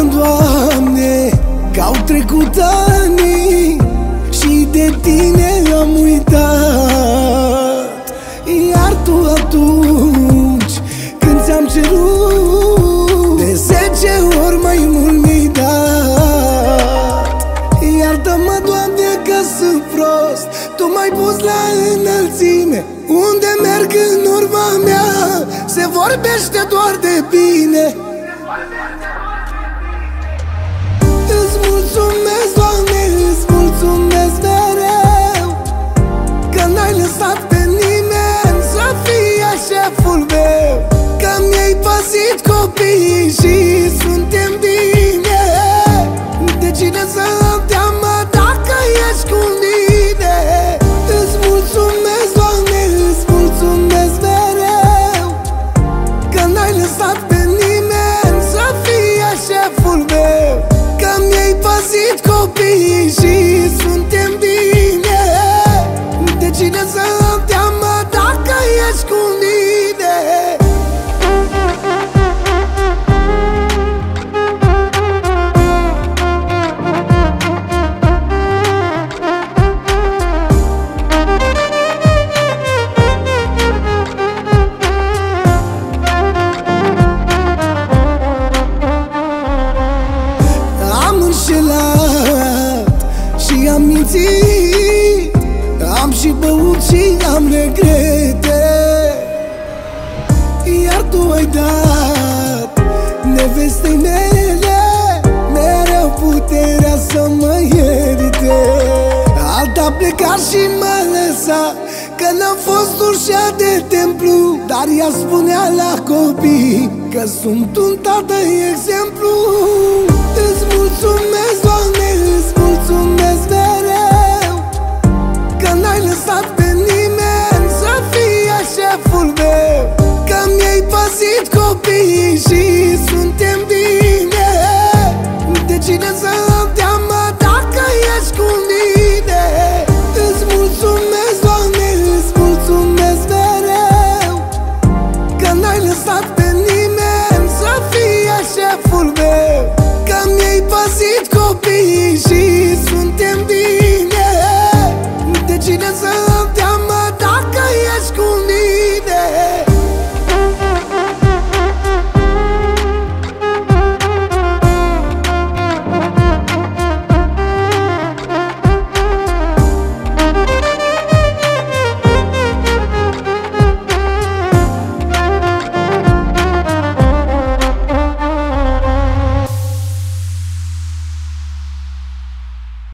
Doamne, că-au trecut ani și de Tine am uitat. Iar Tu atunci când ți-am cerut, de 10 ori mai mult mi-ai dat. Iartă-mă, Doamne, că sunt prost, Tu m-ai pus la înălțime. Unde merg în urma mea, se vorbește doar de bine. Îți mulțumesc, Doamne, îți mulțumesc mereu, că n-ai lăsat pe nimeni să fie șeful meu, că mi-ai păzit copiii și suntem bine. De cine să-mi teamă dacă ești cu mine? Îți mulțumesc, Doamne, îți mulțumesc mereu, că n-ai lăsat pe nimeni să fie șeful meu, că mi-ai păzit copiii și suntem bine. De cine să-mi teamă dacă ești cu mine? Am înșelat și am mințit, am și băut și am regrete. Iar Tu ai dat nevestei mele mereu puterea să mă ierte. Alta pleca și mă lăsa, că n-am fost ușa de templu, dar ea spunea la copii că sunt un tată exemplu. Îți mulțumesc, Doamne,